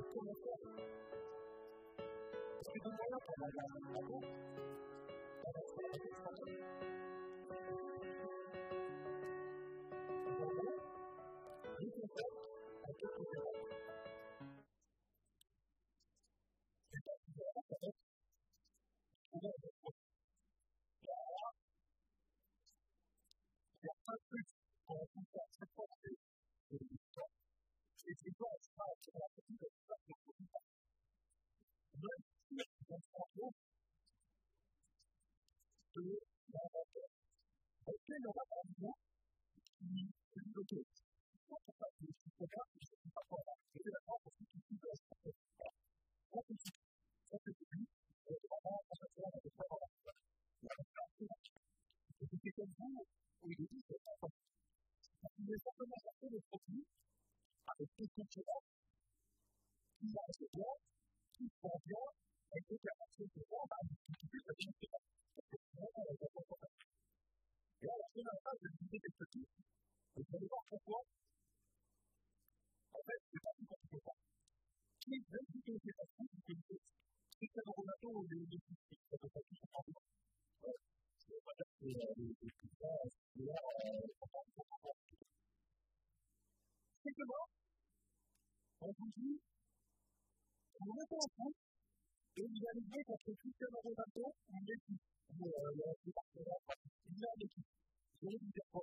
comment faire. Parce que des moyens pour la place, d'accord? On va faire des stratégies. En gros, les concepts, on peut les faire. C'est pas si bien, ça va être souvent des choses. Il y a un truc qu'on a tout faire, c'est pas c'est l'histoire. Et c'est pas ça qui est la petite histoire de l'histoire. Même si on se rend compte que l'inventeur, ok, il y aura un mot qui est bloqué. C'est pas que je ne sais pas, je ne sais pas comment. Je vais d'accord pour ce qui est de ça. Ça, c'est celui qui est vraiment en fait, on va faire en fait. Et c'est comme vous, au début, c'est pas ça. Il est simplement chercher des produits avec des concurrents qui marchent bien, qui font bien, et qui permettent de voir l'utilité de la vie. Et à la fin de la phase de l'unité des petits, vous allez voir pourquoi. En fait, c'est pas tout compliqué. Qui est bien plus que les façons de l'unité? C'est que dans Ronato, les petits, ça peut pas tout simplement. C'est pas dire que les petits, simplement, on vous dit, vous mettez en compte, et vous allez voir votre système Ronato, une équipe. Le partenaire, il y a une équipe. Vous allez vous dire quoi?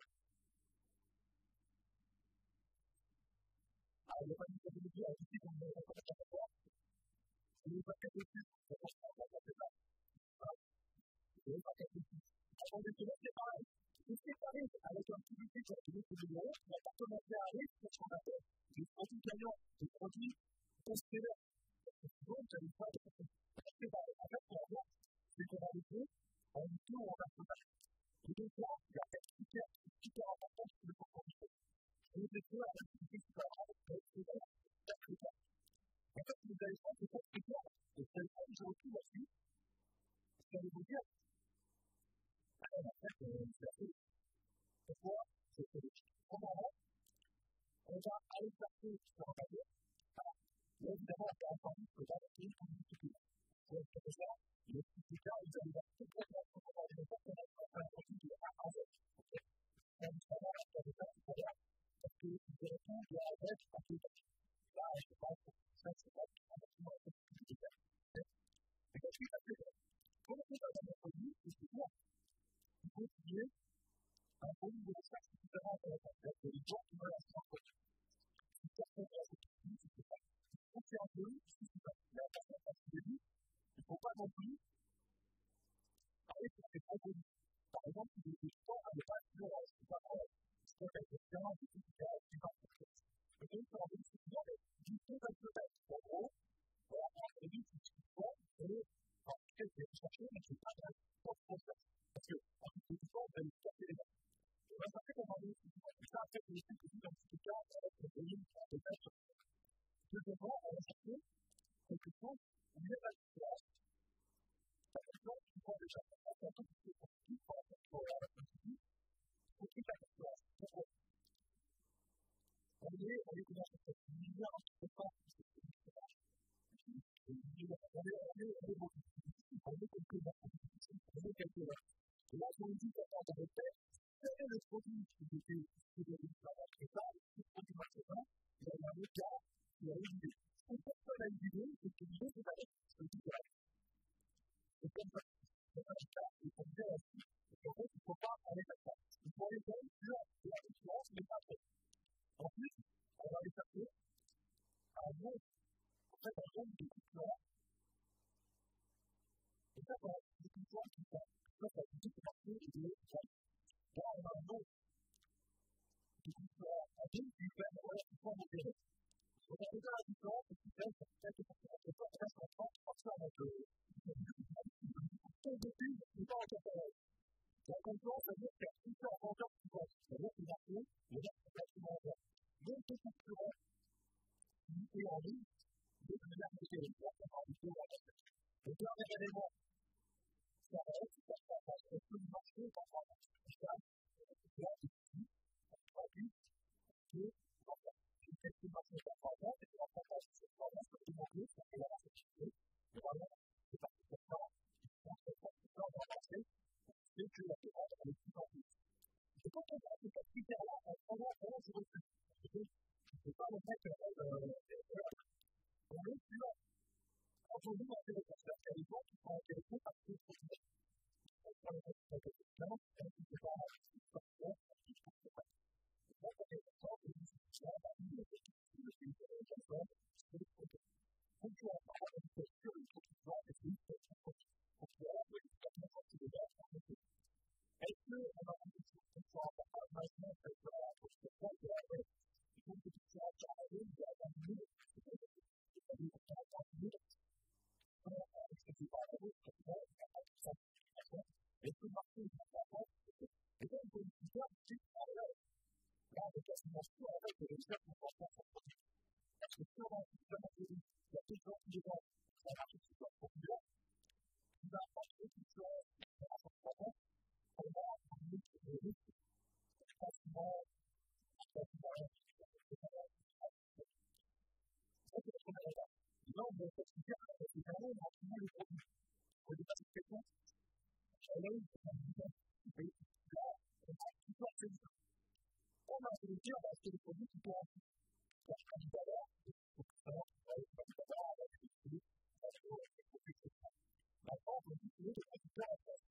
Alors, il n'y a pas de possibilité à éviter qu'on ne va pas faire ça. Il n'y a pas de possibilité. Il n'y a pas de possibilité. Il n'y a pas de possibilité. Avant de se mettre séparés. Se séparer avec un petit budget qui a été de l'euro, on va pas commencer à aller sur ce qu'on appelle des produits gagnants, des produits considérés. Donc, il n'y a pas de possibilité. En fait, pour avoir, c'est qu'on a les deux, en tout, on a ce match. Et donc là, il y a quelque chose qui est super important sur le comportement. Et les deux, la possibilité, c'est pas grave, c'est très en fait, vous allez voir que c'est très clair. Et c'est le point que j'ai aussi là-dessus. Ce que je vais vous dire, alors en fait, c'est assez. Pourquoi? C'est que, premièrement, on va aller chercher sur un papier. Là, évidemment, on va entendu que dans le pays, on dit que c'est comme ça. Le petit cas, vous allez voir tout le monde pour avoir des partenaires qui ont un produit qui est à en fait. Donc, ça va être de ça, c'est pas grave. Parce que vous allez tout de la bête à tout le temps. Là, je pense que ça, c'est pas tout le monde qui est et quand je suis passé, comme on est dans un produit, c'est bien. Il faut qu'il y ait un bon niveau de sac différent de la tête et les gens qui veulent la transporter. Si personne n'a ce produit, c'est pas. Il faut qu'il y ait un peu, c'est pas. Il y a un certain temps de début, il ne faut pas non plus aller sur des gros produits. Par exemple, si vous êtes pas, il n'y a pas de violence, c'est pas vrai. C'est pas quelque chose de différent, c'est pas quelque chose. Et donc, ça va vous dire, du coup, ça peut être. En gros, voilà, on a dit que c'est bon, et en fait, c'est chercher, mais c'est pas grave, c'est pas process. Parce que, en tout cas, on va lui casser les mains. Et bien, ça fait qu'on va aller, ça a fait que les trucs que vous avez cas, avec le volume, peut-être. Deuxièmement, on va chercher quelque chose où il y a la différence. Ça fait que, tu vois déjà, on va tout ce qui est positif, on va faire pour la positive, pour toute la différence. Pourquoi? On est comment ça fait une lumière un petit peu pas, parce que c'est une différence. On est quelque part. Et là, on dit qu'à part de faire, quel est le produit qui était dans votre état, le produit marchand, il y a un autre cas qui a une idée. On peut pas la idée, c'est que l'idée, c'est avec ce qui est là. C'est comme ça. C'est un cas, il faut bien aussi. En fait, il ne faut pas aller comme ça. Il faut aller comme sur la différence, mais pas trop. Ensuite, on va aller chercher un autre. En fait, un nombre de concurrents. Et ça, c'est des concurrents qui sont. Ça, c'est une petite partie de l'autre. Là, on a un autre. Des concurrents. Un autre qui fait un relativement modéré. On a déjà la différence, et qui fait quelque chose qui ne peut pas rester en France, parce qu'avec le. Ton début, n'est pas en catalogue. La concurrence, ça veut dire qu'il y a plusieurs vendeurs qui vendent. C'est-à-dire qu'il y a un, il y a un vendeur. Donc, les concurrents, qui est en ligne, de manière modérée. Le dernier élément, ça va être que le marché est en train de se faire. Là, ici, on a vu que quelques marchés sont en train de se faire. Et que la tendance, c'est vraiment ce que c'est sûrement il y a des gens qui vont ça marche sur leur populaire, qui va apporter quelque chose à son problème, pour voir un peu de risque, facilement, non, mais c'est bien, c'est vraiment dans tous les produits. Au départ, c'est quelqu'un, j'allais, et là, on a toujours fait ça. On a fait le dire, on a acheté des produits qui sont la valeur, maintenant, on peut utiliser des producteurs en fait.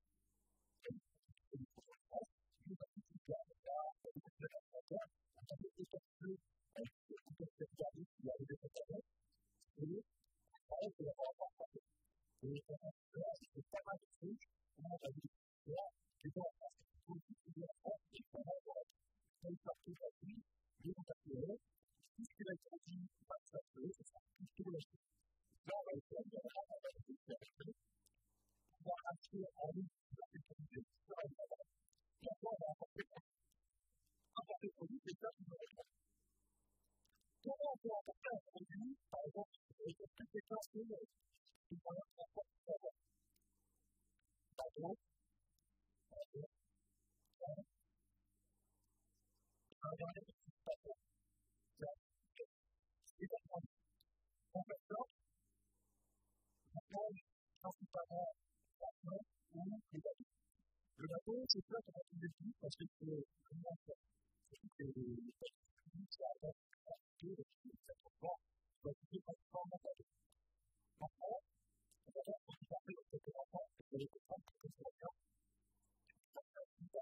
Le bateau, c'est ça qu'on a tout défini parce que c'est vraiment ça. C'est que les techniques, ça va être compliqué, c'est important. Ça va être vraiment bateau. Maintenant, on va faire un petit peu de ce que l'on pense, c'est que les contraintes que l'on a, ça va être si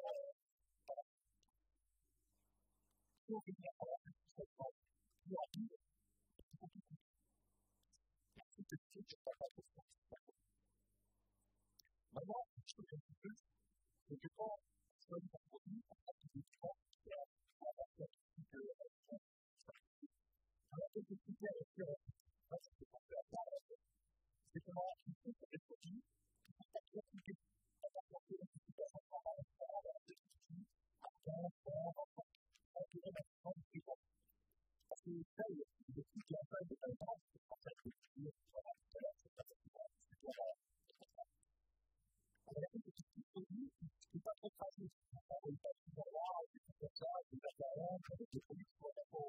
on veut bien avoir une situation plus rapide, c'est compliqué. C'est que si je ne sais pas ce que c'est. Maintenant, je peux dire plus, c'est que quand on choisit un produit, on a des différents critères pour avoir cette situation. Alors, quelques critères différents. Ça, c'est pour faire ça. C'est comment il faut que les produits qui sont pas très compliqués. On va porter une situation normale, on va avoir des outils, à 15, 20, 25, on peut même être dans les gens. Parce que ça, il y a des trucs qui ont pas été très grands, c'est pour ça que les produits, voilà, c'est pas très grand, c'est pour ça. On a des petits produits qui sont pas trop pratiques. On va pas souvent voir des trucs comme ça, des appareils, des produits qui sont vraiment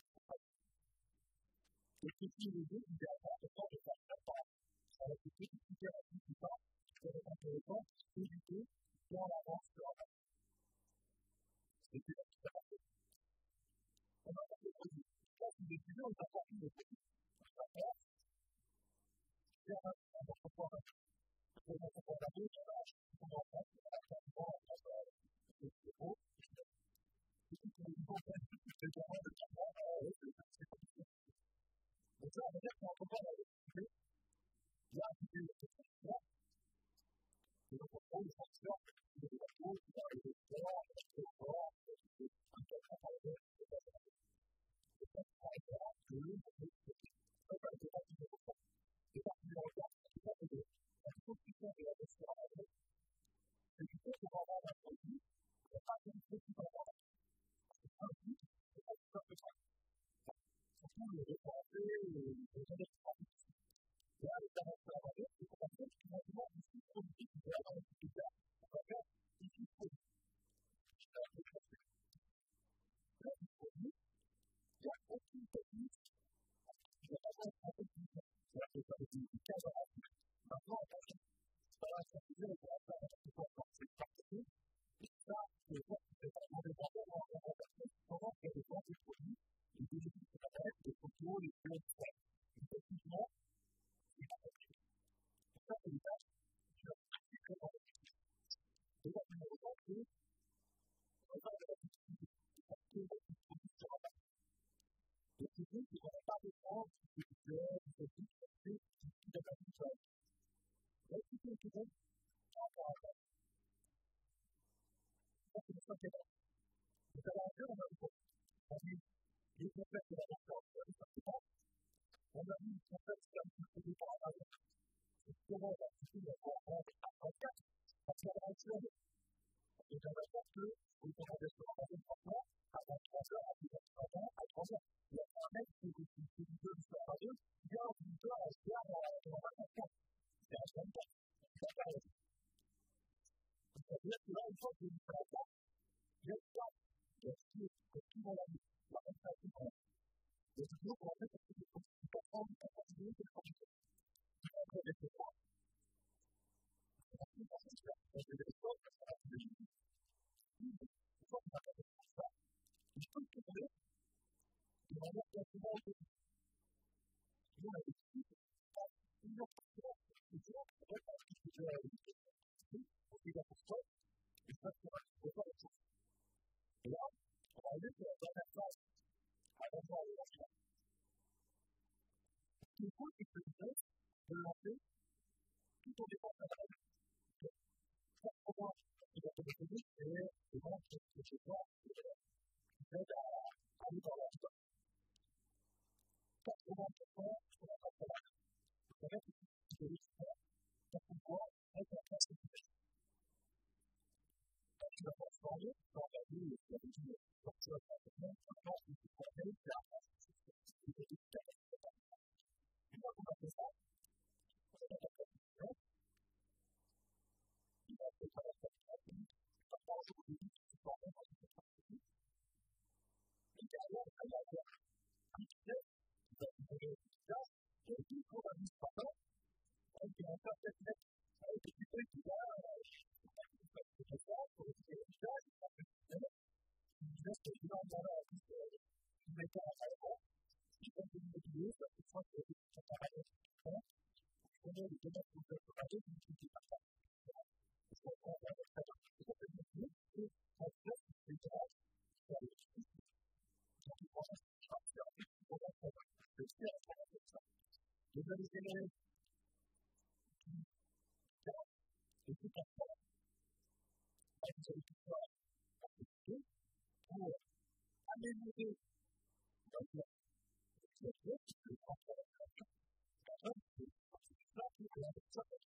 et puis, les deux, idéalement, ce sont des facteurs avec des petites itérations qui partent, qui peuvent être intéressantes, éviter dans l'avance sur la base. C'est une itération. On a des produits. Quand vous décidez, on a sorti des produits. Ça passe. C'est un autre point. C'est un autre point d'abord, on va faire c'est beau. C'est tout pour une bonne peine. C'est vraiment le temps. C'est compliqué. Donc ça, on va dire qu'on va pas la là, c'est une question. Et donc, on prend le facteur de la cause, qui va arriver fort, fort, un peu par le et ça, par exemple, que ça va être pas plus important. C'est pas plus important, c'est pas plus important. La construction de la gestion à la base, c'est qu'il faut qu'on va avoir un produit, il n'y a pas de produit dans la base. C'est un but, c'est pas tout à fait ça. Surtout le référencé, les indépendants. Là, les avantages à c'est qu'on va faire finalement un petit produit qui va avoir un petit peu on va faire un petit produit. Là, il y a aucune technique, il n'y a pas de technique. Là, c'est pas des 15 ans. Maintenant, on va faire ça va être compliqué, on va faire un peu comme c'est parti. Et ça, c'est quoi c'est pas dans les vendeurs, on va faire comment faire des ventes de produits, les bénéfices de la tête, les photos, les plans, et techniquement, c'est pas possible. Ça, c'est une tâche qui va être très compliquée. Et là, on va regarder, on va faire la difficulté. Parce que les produits sur la base. Et c'est dit qu'on n'a pas de temps, c'est que c'est tout, c'est pas tout seul. Là, c'est tout le monde, par rapport à ça. Ça, c'est le second. Mais ça va en faire, on a le temps. On a vu les concepts de la rencontre, on a vu le concept qui a été produit par la base. C'est comment on va utiliser la rencontre à 34, parce qu'on va en faire Et ça va faire que vous pourrez restaurant dans une franchement avant 3 heures, à 3 ans, à 3 heures. Il y a un mec qui vous donne une soirée à deux, qui vient en une heure à se faire dans 24 ans. C'est un seul temps. C'est pas pareil. C'est-à-dire que là, une fois que vous êtes à la place, il y a une fois, il y a tout dans la vie. La même façon qu'on a. Et c'est toujours pour en fait, parce que c'est pas prendre, pas continuer, c'est pas continuer. C'est pas très décevant. C'est pas plus facile de faire. C'est des choses, ça va être des choses. Une fois qu'on a fait ça, il faut le trouver de manière quasiment autonome. Nous, on a des petits, une autre fois, c'est toujours pour être un petit peu à la vie. On fait la poursuite, et ça, c'est un petit peu pas la chose. Et là, on va aller sur la dernière phase, à l'avoir et l'achat. Ce qu'il faut, c'est que le business, de lancer, tout en dépend de la valeur. Ça, pour moi, c'est la téléphonie, et les gens qui sont chez toi, qui aident à aller dans leur temps. 80% sur la phase de l'achat. Vous savez, c'est l'histoire. Ça, pourquoi, être en place de business. Tu vas transformer dans la vie et la vie. Donc, tu vas transformer en place de business. C'est un place de business. C'est une capacité. Une fois qu'on a fait ça, on va faire la business. Il va être à la business. Ça va aujourd'hui, tu vas faire dans une stratégie. Et derrière, il va y avoir un business qui va vous donner une place. Et puis, pour l'administrateur, avec un certain net, avec des business qui va pour les business, business qui est dans la vie, qui va être à la fois, qui va être immobilier, ça peut être que ça paraît être différent. Je connais les domaines que vous avez parlé, mais je ne sais pas ça. Parce qu'on va faire ça. Et ça peut être mieux, et en fait, c'est grave, c'est à l'équipe. Donc, il faut faire ça, c'est un peu plus pour la fois. Je sais à travers ça. Les données générées, et tout à fait, avec les agriculteurs, pour améliorer notre c'est vrai que c'est pas très important. C'est ça qui est important.